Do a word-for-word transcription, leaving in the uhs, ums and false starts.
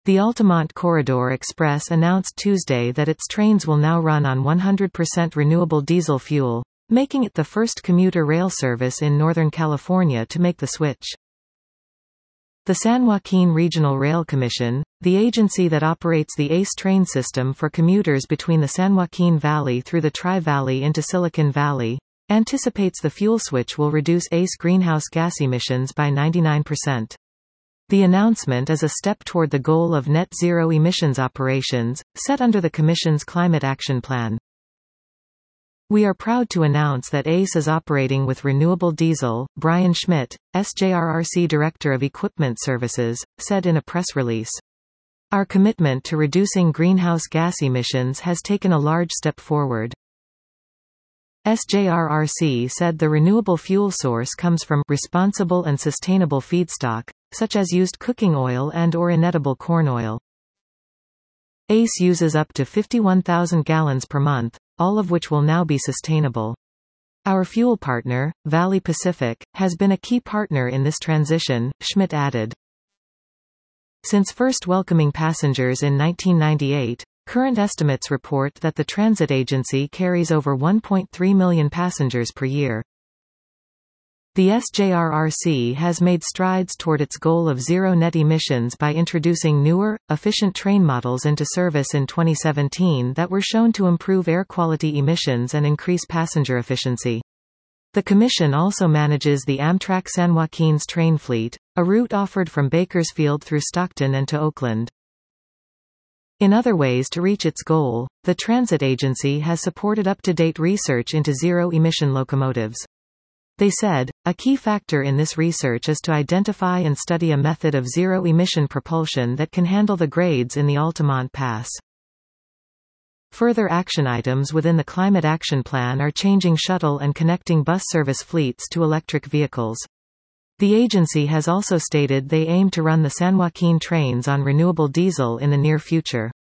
The Altamont Corridor Express announced Tuesday that its trains will now run on one hundred percent renewable diesel fuel, making it the first commuter rail service in Northern California to make the switch. The San Joaquin Regional Rail Commission, the agency that operates the A C E train system for commuters between the San Joaquin Valley through the Tri-Valley into Silicon Valley, anticipates the fuel switch will reduce A C E greenhouse gas emissions by ninety-nine percent. The announcement is a step toward the goal of net zero emissions operations, set under the Commission's Climate Action Plan. We are proud to announce that A C E is operating with renewable diesel, Brian Schmidt, S J R R C Director of Equipment Services, said in a press release. Our commitment to reducing greenhouse gas emissions has taken a large step forward. S J R R C said the renewable fuel source comes from responsible and sustainable feedstock, such as used cooking oil and or inedible corn oil. A C E uses up to fifty-one thousand gallons per month, all of which will now be sustainable. Our fuel partner, Valley Pacific, has been a key partner in this transition, Schmidt added. Since first welcoming passengers in nineteen ninety-eight, current estimates report that the transit agency carries over one point three million passengers per year. The S J R R C has made strides toward its goal of zero net emissions by introducing newer, efficient train models into service in twenty seventeen that were shown to improve air quality emissions and increase passenger efficiency. The Commission also manages the Amtrak San Joaquin's train fleet, a route offered from Bakersfield through Stockton and to Oakland. In other ways to reach its goal, the transit agency has supported up-to-date research into zero-emission locomotives. They said, a key factor in this research is to identify and study a method of zero-emission propulsion that can handle the grades in the Altamont Pass. Further action items within the Climate Action Plan are changing shuttle and connecting bus service fleets to electric vehicles. The agency has also stated they aim to run the San Joaquin trains on renewable diesel in the near future.